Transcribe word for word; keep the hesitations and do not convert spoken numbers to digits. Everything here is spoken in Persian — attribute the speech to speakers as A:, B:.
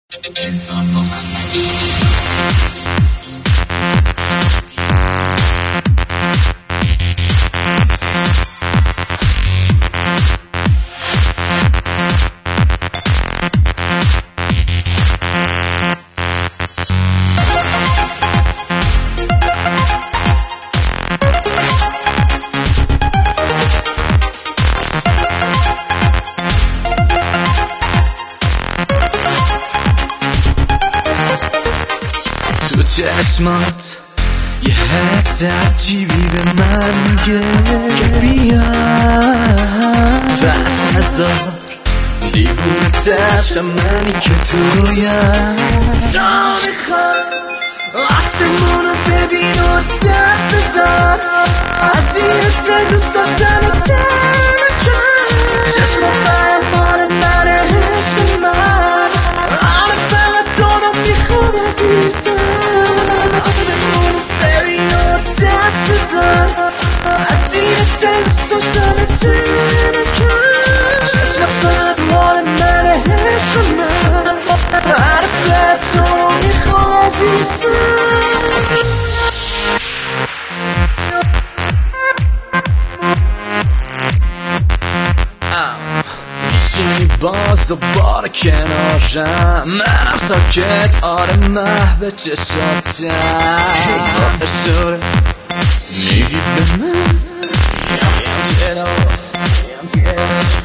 A: انسان محمدی
B: تو چشمات یه حس عجیبی به من میگه که بیا بس نزار دیوونه ترشم منی که تو رویم تا میخواد آسمونو ببین و دست بذار از این حس دوست داشتن و ترکم چشم فرمان من عشق من آره فقط تو رو میخوام عزیزم آسمونو ببین و دست بذار از این حس دوست داشتن و ترکم چشم فرمان من عشق من آره فقط تو رو میخوام عزیزم میشینی باز دوباره کنارم منم ساکت آره محو چشاتم اشاره میگی به من چرا